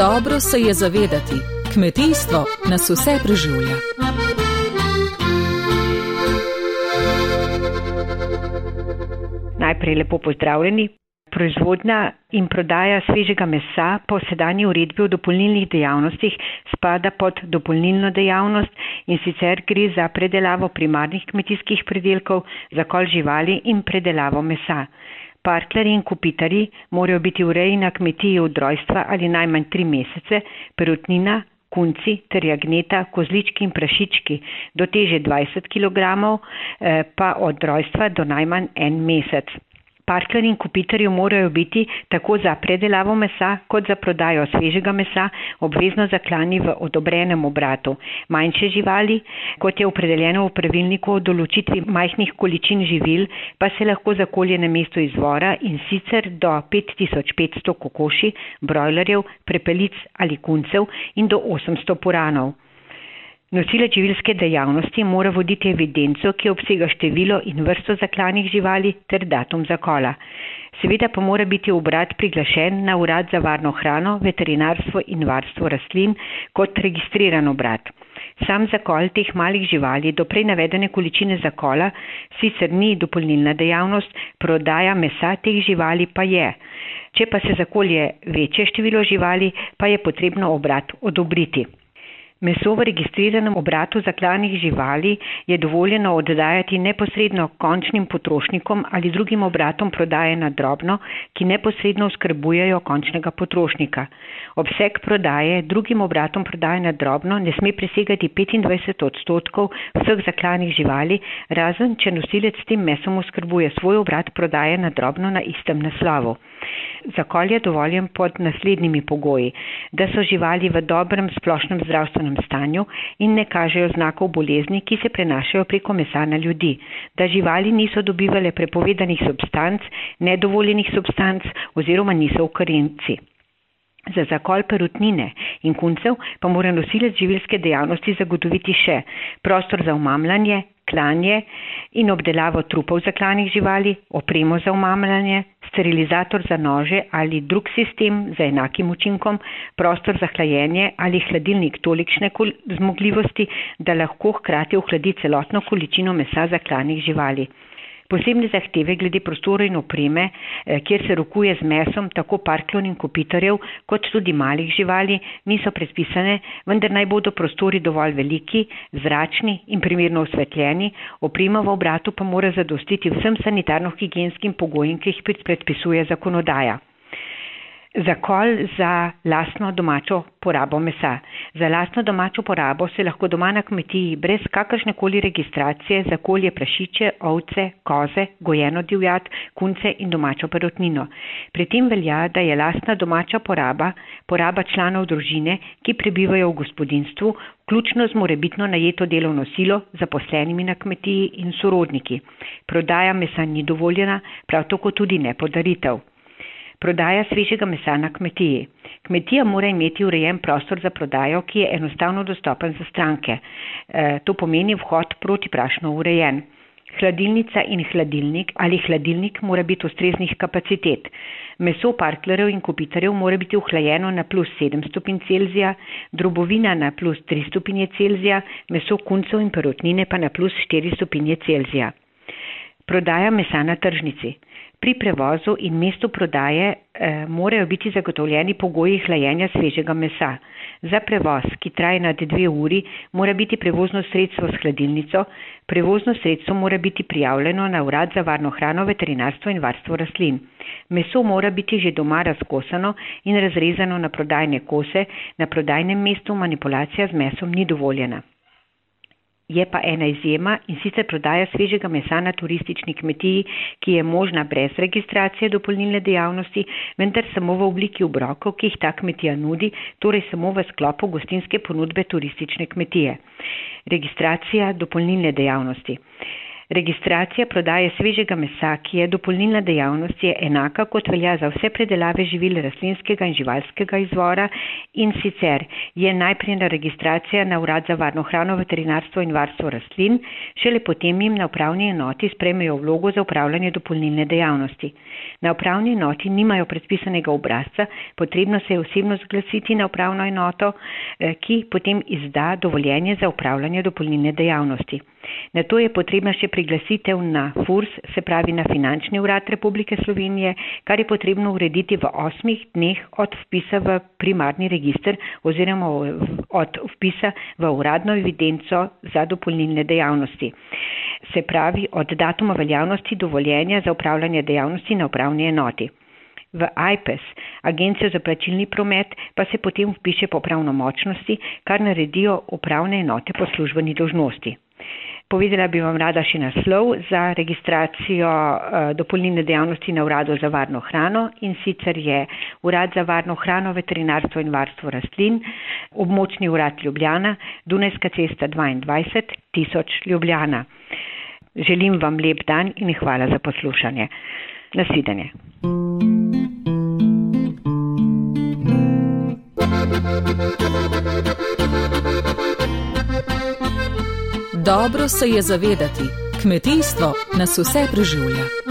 Dobro se je zavedati, kmetijstvo nas vse preživlja. Najprej lepo pozdravljeni. Proizvodnja in prodaja svežega mesa po sedanji uredbi o dopolnilnih dejavnostih spada pod dopolnilno dejavnost in sicer gre za predelavo primarnih kmetijskih pridelkov, zakol živali in predelavo mesa. Parklari in kopitarji morajo biti urejeni na kmetiji od rojstva ali najmanj 3 mesece, perutnina, kunci ter jagnjeta, kozlički in prašički do teže 20 kg, pa od rojstva do najmanj 1 mesec. Parklari in kopitarji morajo biti tako za predelavo mesa kot za prodajo svežega mesa obvezno zaklani v odobrenem obratu. Manjše živali, kot je opredeljeno v pravilniku o določitvi majhnih količin živil, pa se lahko zakolje na mestu izvora in sicer do 5500 kokoši, brojlerjev, prepelic ali kuncev in do 800 puranov. Nosilec živilske dejavnosti mora voditi evidenco, ki obsega število in vrsto zaklanih živali ter datum zakola. Seveda pa mora biti obrat priglašen na Urad za varno hrano, veterinarstvo in varstvo rastlin kot registriran obrat. Sam zakol teh malih živali do prej navedene količine zakola sicer ni dopolnilna dejavnost, prodaja mesa teh živali pa je. Če pa se zakolje večje število živali, pa je potrebno obrat odobriti. Meso v registriranem obratu zaklanih živali je dovoljeno oddajati neposredno končnim potrošnikom ali drugim obratom prodaje na drobno, ki neposredno oskrbujejo končnega potrošnika. Obseg prodaje drugim obratom prodaje na drobno ne sme presegati 25% vseh zaklanih živali, razen če nosilec s tem mesom oskrbuje svoj obrat prodaje na drobno na istem naslovu. Zakol je dovoljen pod naslednjimi pogoji, da so živali v dobrem splošnem zdravstvenem stanju in ne kažejo znakov bolezni, ki se prenašajo preko mesa na ljudi, da živali niso dobivale prepovedanih substanc, nedovoljenih substanc oziroma niso v karenci. Za zakol perutnine in kuncev pa mora nosilec živilske dejavnosti zagotoviti še prostor za omamljanje, klanje in obdelavo trupov zaklanih živali, opremo za omamljanje, sterilizator za nože ali drug sistem z enakim učinkom, prostor za hlajenje ali hladilnik tolikšne zmogljivosti, da lahko hkrati ohladi celotno količino mesa zaklanih živali. Posebne zahteve glede prostora in opreme, kjer se rokuje z mesom tako parklov in kopitarjev kot tudi malih živali, niso predpisane, vendar naj bodo prostori dovolj veliki, zračni in primerno osvetljeni, oprema v obratu pa mora zadostiti vsem sanitarno-higijenskim pogojem, ki jih predpisuje zakonodaja. Zakol za lastno domačo porabo mesa. Za lastno domačo porabo se lahko doma na kmetiji brez kakršnekoli registracije zakolje prašiče, ovce, koze, gojeno divjad, kunce in domačo perutnino. Pri tem velja, da je lastna domača poraba članov družine, ki prebivajo v gospodinjstvu, vključno z morebitno najeto delovno silo, zaposlenimi na kmetiji in sorodniki. Prodaja mesa ni dovoljena, prav tako tudi ne podaritev. Prodaja svežega mesa na kmetiji. Kmetija mora imeti urejen prostor za prodajo, ki je enostavno dostopen za stranke. To pomeni vhod protiprašno urejen. Hladilnica in hladilnik ali hladilnik mora biti ustreznih kapacitet. Meso parklerjev in kopitarjev mora biti ohlajeno na +7 stopinj Celzija, drobovina na +3 stopinje Celzija, meso kuncev in perutnine pa na +4 stopinje Celzija. Prodaja mesa na tržnici. Pri prevozu in mestu prodaje morajo biti zagotovljeni pogoji hlajenja svežega mesa. Za prevoz, ki traja nad 2 uri, mora biti prevozno sredstvo s hladilnico. Prevozno sredstvo mora biti prijavljeno na Urad za varno hrano, veterinarstvo in varstvo rastlin. Meso mora biti že doma razkosano in razrezano na prodajne kose. Na prodajnem mestu manipulacija z mesom ni dovoljena. Je pa ena izjema in sicer prodaja svežega mesa na turistični kmetiji, ki je možna brez registracije dopolnilne dejavnosti, vendar samo v obliki obrokov, ki jih ta kmetija nudi, torej samo v sklopu gostinske ponudbe turistične kmetije. Registracija dopolnilne dejavnosti. Registracija prodaje svežega mesa, ki je dopolnilna dejavnost, je enaka kot velja za vse predelave živil rastlinskega in živalskega izvora, in sicer je najprej registracija na Urad za varno hrano, veterinarstvo in varstvo rastlin, šele potem jim na upravni enoti sprejmejo vlogo za upravljanje dopolnilne dejavnosti. Na upravni enoti nimajo predpisanega obrazca, potrebno se je osebno zglasiti na upravno enoto, ki potem izda dovoljenje za upravljanje dopolnilne dejavnosti. Na to je potrebna še priglasitev na FURS, se pravi na Finančni urad Republike Slovenije, kar je potrebno urediti v 8 dneh od vpisa v primarni register oziroma od vpisa v uradno evidenco za dopolnilne dejavnosti. Se pravi od datuma veljavnosti dovoljenja za upravljanje dejavnosti na upravni enoti. V AJPES, Agencijo za plačilni promet, pa se potem vpiše po pravnomočnosti, kar naredijo upravne enote po službeni dolžnosti. Povedala bi vam rada še naslov za registracijo dopolnilne dejavnosti na Uradu za varno hrano, in sicer je Urad za varno hrano, veterinarstvo in varstvo rastlin, območni urad Ljubljana, Dunajska cesta 22, 1000 Ljubljana. Želim vam lep dan in hvala za poslušanje. Nasvidenje. Dobro se je zavedati, kmetijstvo nas vse preživlja.